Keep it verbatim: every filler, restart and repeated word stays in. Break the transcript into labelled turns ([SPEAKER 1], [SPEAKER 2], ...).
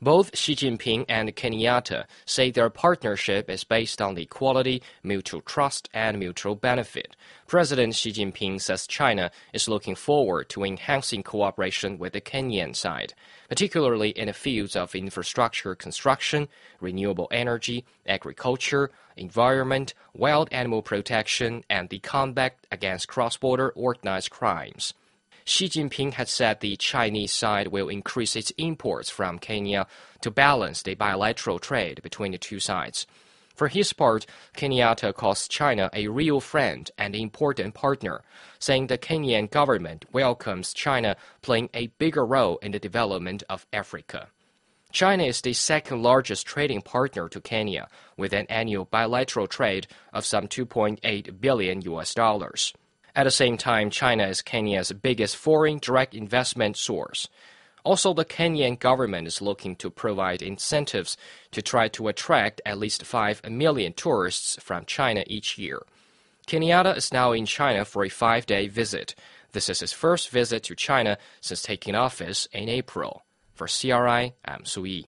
[SPEAKER 1] Both Xi Jinping and Kenyatta say their partnership is based on the equality, mutual trust, and mutual benefit. President Xi Jinping says China is looking forward to enhancing cooperation with the Kenyan side, particularly in the fields of infrastructure construction, renewable energy, agriculture, environment, wild animal protection, and the combat against cross-border organized crimes. Xi Jinping had said the Chinese side will increase its imports from Kenya to balance the bilateral trade between the two sides. For his part, Kenyatta calls China a real friend and important partner, saying the Kenyan government welcomes China playing a bigger role in the development of Africa. China is the second largest trading partner to Kenya, with an annual bilateral trade of some two point eight billion U S dollars. At the same time, China is Kenya's biggest foreign direct investment source. Also, the Kenyan government is looking to provide incentives to try to attract at least five million tourists from China each year. Kenyatta is now in China for a five-day visit. This is his first visit to China since taking office in April. For C R I, I'm Su Yi.